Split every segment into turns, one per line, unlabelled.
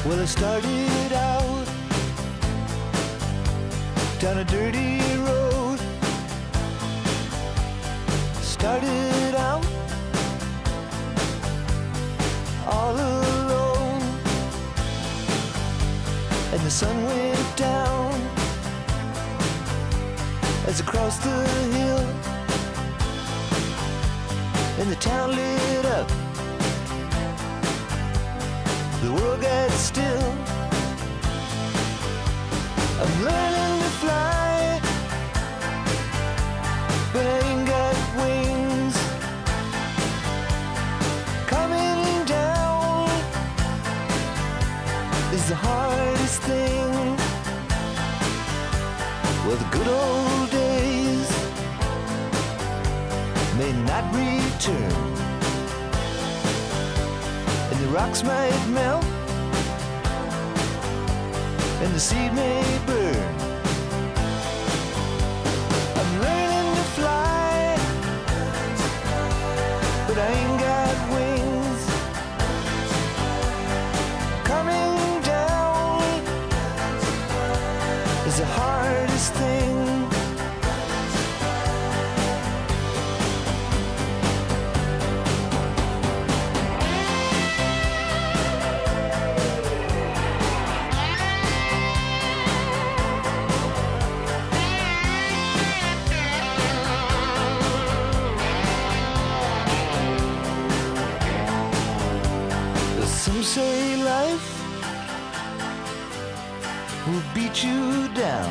Well, I started out down a dirty road. Started out all alone, and the sun went down as I crossed the hill, and the town lit up. The world got still. I'm learning to fly, but I ain't got wings. Coming down is the hardest thing. Well, the good old days may not return, and the rocks might melt, and the seed may burn. I'm learning to fly, but I ain't got wings. Coming down is the hardest thing. Some say life will beat you down,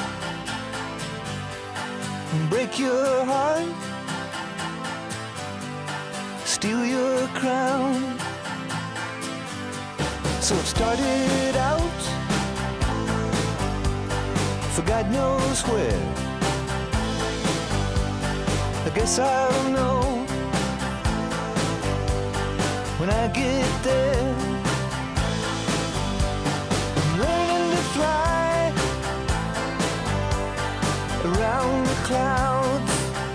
break your heart, steal your crown. So it started out for God knows where. I guess I'll know when I get there. I'm learning to fly around the clouds,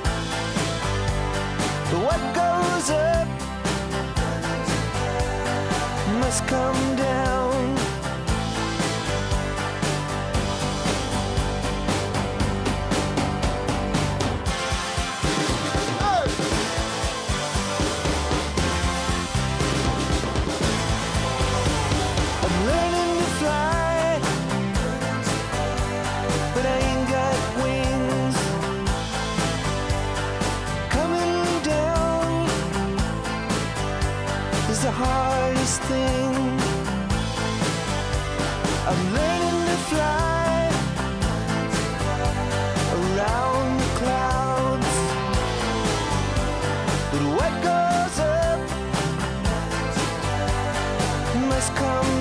but what goes up must come down. But I ain't got wings. Coming down is the hardest thing. I'm learning to fly around the clouds, but what goes up must come